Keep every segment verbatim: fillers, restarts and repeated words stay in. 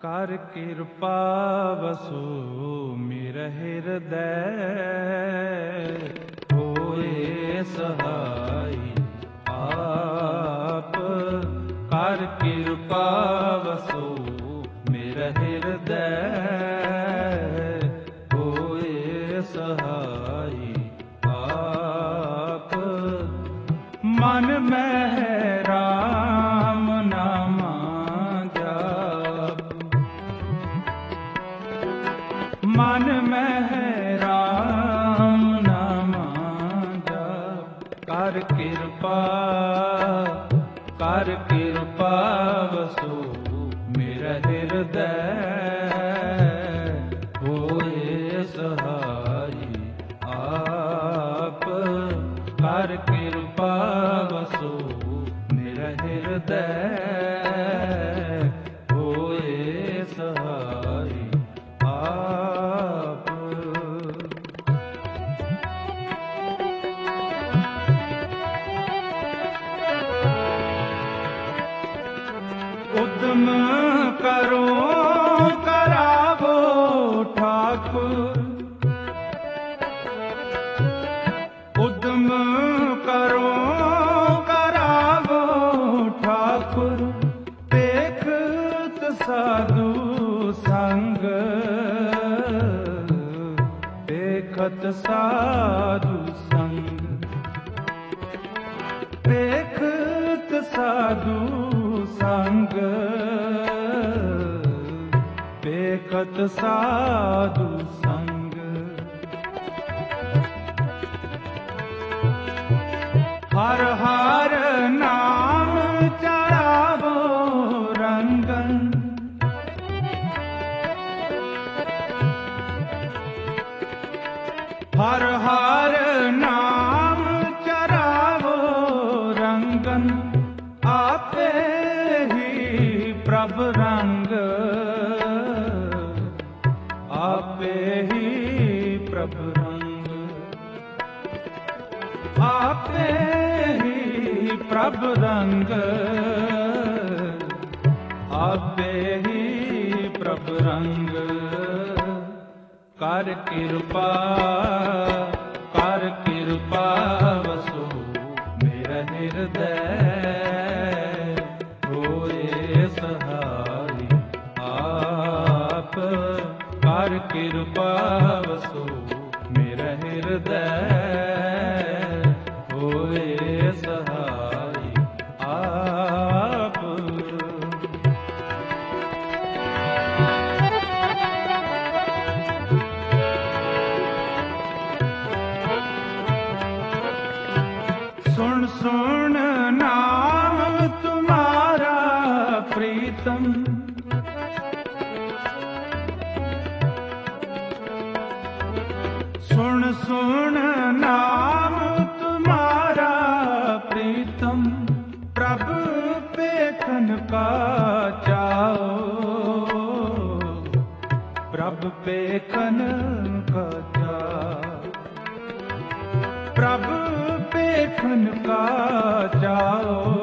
ਕਰ ਕਿਰਪਾ ਵਸੋ ਮੇਰੇ ਹਿਰਦੈ, ਹੋਏ ਸਹਾਈ ਆਪ। ਕਰ ਕਿਰਪਾ ਵਸੋ ਮੇਰੇ ਹਿਰਦੈ, ਹੋਏ ਸਹਾਈ ਆਪ। ਮਨ ਮਹਿ ਰਾਮ ਨਾਮਾ ਜਾਪ, ਮਨ ਮਹਿ ਰਾਮ ਨਾਮਾ ਜਾਪ। ਕਰ ਕਿਰਪਾ ਕਰ ਕਿਰਪਾ ਵਸੋ ਮੇਰਾ ਹਿਰਦੈ, ਹੋਏ ਸਹਾਈ ਆਪ। ਕਰ ਕਿਰਪਾ ਵਸੋ ਮੇਰਾ ਹਿਰਦੈ, ਹੋਏ ਸਹਾਈ ਆਪ। ਉਦਮ ਕਰੋ ਕਰਾਵੋ ਠਾਕੁਰ, ਉਦਮ ਕਰੋ ਕਰਾਵੋ ਠਾਕੁਰ। ਦੇਖਤ ਸਾਧੂ ਸੰਗ, ਦੇਖਤ ਸਾਧੂ ਸੰਗ। ਦੇਖਤ ਸਾਧੂ ਸੰਗ, ਦੇਖਤ ਸਾਧੂ ਸੰਗ। ਹਰ ਹਰ ਨਾਮ ਚੜਾਵੋ ਰੰਗਨ, ਹਰ ਹਰ ਨਾਮ ਚੜਾਵੋ ਰੰਗਨ। ਆਪੇ ਹੀ ਪ੍ਰਭ ਰੰਗ, ਆਪੇ ਹੀ ਪ੍ਰਭ ਰੰਗ। ਆਪੇ ਹੀ ਪ੍ਰਭ ਰੰਗ, ਆਪੇ ਹੀ ਪ੍ਰਭ ਰੰਗ। ਕਰ ਕਿਰਪਾ ਕਰ ਕਿਰਪਾ ਵਸੋ ਮੇਰਾ ਹਿਰਦੈ, ਹੋਏ ਸਹਾਈ ਆਪ। ਕਰ ਕਿਰਪਾ ਵਸੋ ਮੇਰਾ ਹਿਰਦੈ, ਹੋਏ ਸਹਾਈ ਆਪ। ਸੁਣ ਸੁਣ ਨਾਮ ਤੁਮਾਰਾ ਪ੍ਰੀਤਮ, ਸੁਣ ਸੁਣ ਨਾਮ ਤੁਮਾਰਾ ਪ੍ਰੀਤਮ। ਪ੍ਰਭ ਪੇਖਨ ਕਾ ਚਾਓ, ਪ੍ਰਭ ਪੇਖਨ ਕਾ ਚਾਓ। ਪ੍ਰਭ ਪੇਖਨ ਕਾ ਚਾਓ,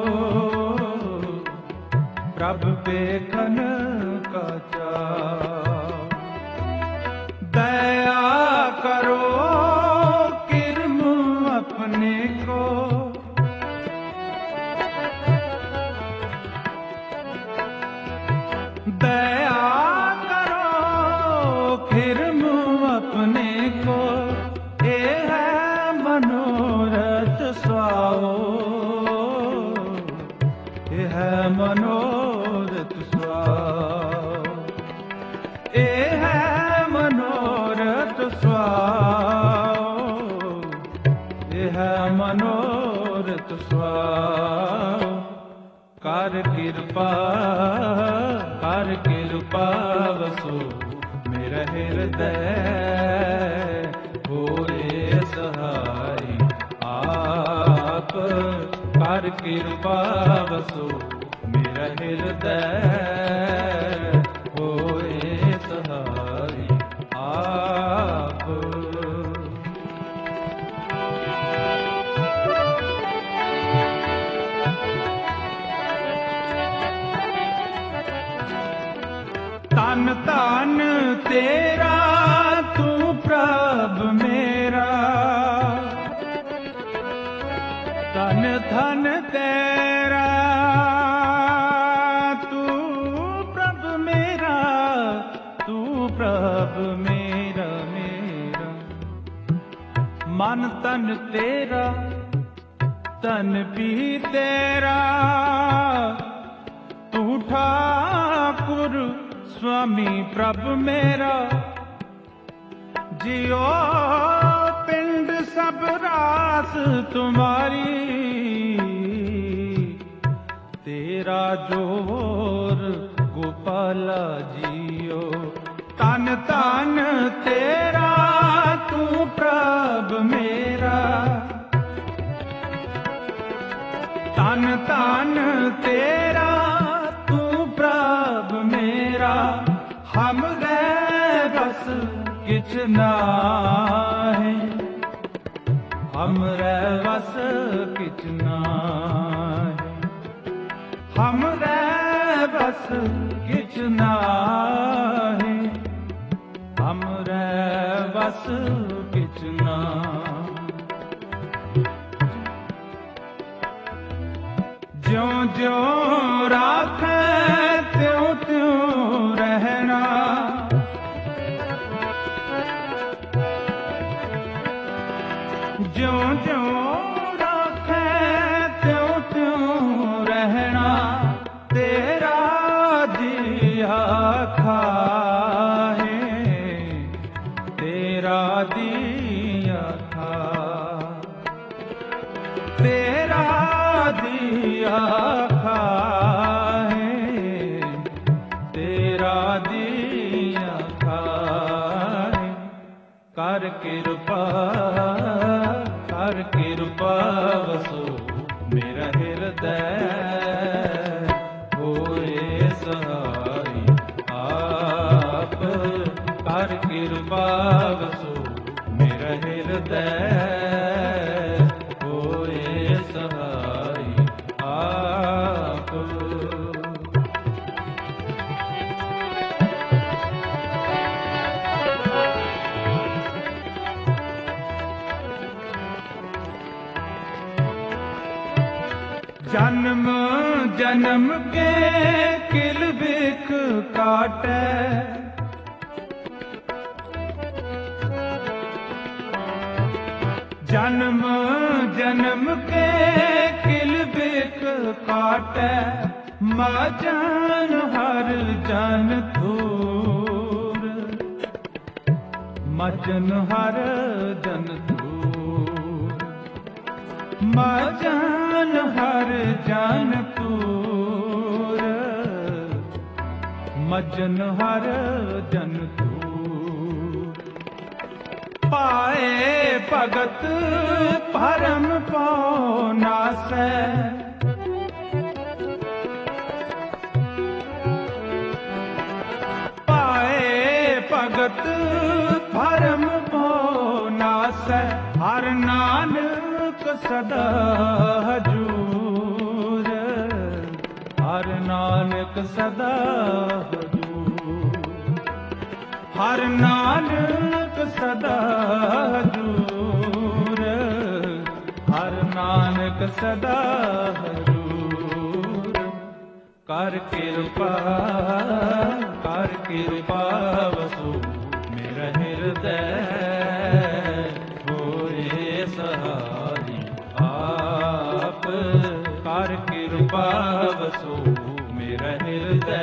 ਪ੍ਰਭ ਪੇਖਨ ਕਾ ਚਾਓ। ਦਇਆ ਕਰੋ ਕਿਰਮ ਆਪਣੇ ਕੋ, ਦਇਆ ਕਰੋ ਕਿਰਮ ਆਪਣੇ ਕੋ। ਇਹ ਹੈ ਮਨੋਰਥ ਸੁਆਓ, ਇਹ ਹੈ ਮਨੋਰਥ ਸੁਆਓ। ਇਹ ਹੈ ਮਨੋਰਥ ਸੁਆਓ, ਇਹ ਹੈ ਮਨੋਰਥ ਸੁਆਓ। ਕਰ ਕਿਰਪਾ ਕਰ ਕਿਰਪਾ ਵਸੋ ਮੇਰਾ ਹਿਰਦੈ, ਹੋਏ ਸਹਾਈ ਆਪ। ਕਰ ਕਿਰਪਾ ਵਸੋ ਮੇਰਾ ਹਿਰਦੈ, ਹੋਏ ਸਹਾਈ ਆਪ। ਤਨ ਧਨ ਤੇਰਾ ਤੂੰ ਪ੍ਰਭ ਮੇਰਾ, ਤਨ ਧਨ ਤੇਰਾ ਤੂੰ ਪ੍ਰਭ ਮੇਰਾ, ਤੂੰ ਪ੍ਰਭ ਮੇਰਾ ਮੇਰਾ। ਮਨ ਤਨ ਤੇਰਾ ਤਨ ਵੀ ਤੇਰਾ, ਤੂੰ ਠਾਕੁਰ ਸੁਆਮੀ ਪ੍ਰਭ ਮੇਰਾ। ਜਿਉ ਪਿੰਡ ਸਭ ਰਾਸ ਤੁਮਾਰੀ, ਤੇਰਾ ਜੋਰ ਗੋਪਾਲਾ ਜੀਓ। ਤਨ ਤਨ ਤੇਰਾ ਤੂੰ ਪ੍ਰਭ ਮੇਰਾ, ਤਨ ਤਨ ਤੇਰਾ ਤੂੰ ਪ੍ਰਭ ਮੇਰਾ। ਹਮਰੇ ਬਸ ਕਿਛ ਨਾਹੀ, ਹਮਰੇ ਬਸ ਕਿਛ ਨਾਹੀ, ਹਮਰੇ ਬਸ ਕਿਛ ਨਾਹੀ, ਹਮਰੇ ਬਸ ਕਿਛ ਨਾਹੀ। ਜਿਉਂ ਜਿਉਂ ਰਾਖੈ ਤਿਉਂ ਤਿਉਂ ਰਹਿਣਾ, ਜਿਉਂ ਜਿਉਂ ਰਾਖੈ ਤਿਉਂ ਤਿਉਂ ਰਹਿਣਾ। ਤੇਰਾ ਦੀਆ ਖਾਹੇ, ਤੇਰਾ ਦੀਆ ਖਾ, ਤੇਰਾ ਦੀਆ ਖਾਹੇ, ਤੇਰਾ ਦੀਆ ਖਾਹੇ। ਕਰ ਕਿਰਪਾ ਕਰ ਕਿਰਪਾ ਵਸੋ ਮੇਰਾ ਹਿਰਦੈ, ਹੋਏ ਸਹਾਈ ਆਪ। ਕਰ ਕਿਰਪਾ ਵਸੋ ਮੇਰਾ ਹਿਰਦੈ, ਹੋਏ ਸਹਾਈ ਆਪ। ਜਨਮ ਜਨਮ ਕੇ ਕਿਲ ਬਿਖ ਕਾਟੈ, ਜਨਮ ਜਨਮ ਕੇ ਕਿਲ ਬਿਖ ਕਾਟੈ। ਮਾਜਨ ਹਰ ਜਨ ਧੂਰ, ਮਜਨ ਹਰ ਜਨ ਧੂਰ, ਮਜਨ ਹਰ ਜਨ ਧੂਰ, ਮਜਨ ਹਰ ਜਨ ਧੂਰ। ਪਾਏ ਭਗਤ ਭਰਮ ਪਉ ਨਾਸੈ, ਪਾਏ ਭਗਤ ਭਰਮ ਪਉ ਨਾਸੈ। ਹਰ ਨਾਨਕ ਸਦਾ ਹਜੂਰ, ਹਰ ਨਾਨਕ ਸਦਾ ਹਜੂਰ, ਹਰ ਨਾਨਕ ਸਦਾ ਹਜੂਰ, ਹਰ ਨਾਨਕ ਸਦਾ ਹਜੂਰ। ਕਰ ਕਿਰਪਾ ਕਰ ਕਿਰਪਾ ਵਸੋ ਮੇਰਾ ਹਿਰਦੈ, ਹੋਏ ਸਹਾਈ ਆਪ। ਕਰ ਕਿਰਪਾ ਵਸੋ ਮੇਰਾ ਹਿਰਦੈ,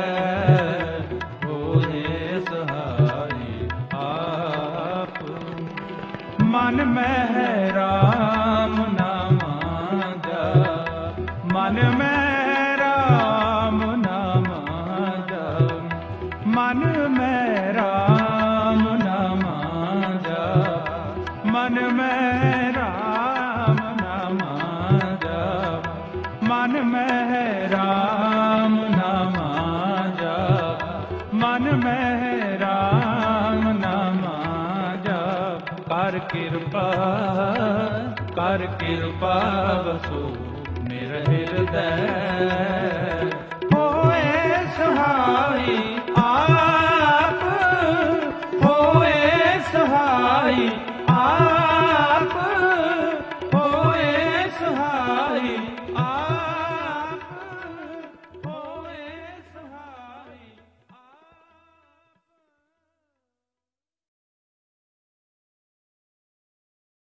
ਹੋਏ ਸਹਾਈ ਆਪ। ਮਨ ਮਹਿ ਰਾਮ ਨਾਮਾ ਜਪ, ਮਨ ਮਹਿ ਰਾਮ ਨਾਮਾ ਜਪ, ਮਨ ਮਹਿ ਰਾਮ ਨਾਮਾ ਜਪ, ਮਨ ਮਹਿ ਰਾਮ ਨਾਮਾ ਜਪ, ਮਨ ਮਹਿ ਰਾਮ ਨਾਮਾ ਜਪ, ਮਨ ਮਹਿ ਰਾਮ ਨਾਮਾ ਜਪ। ਕਰ ਕਿਰਪਾ ਕਰ ਕਿਰਪਾ ਵਸੋ ਮੇਰਾ ਹਿਰਦੈ, ਹੋਏ ਸਹਾਈ ਆ। ਸਹਾਈ ਆਪ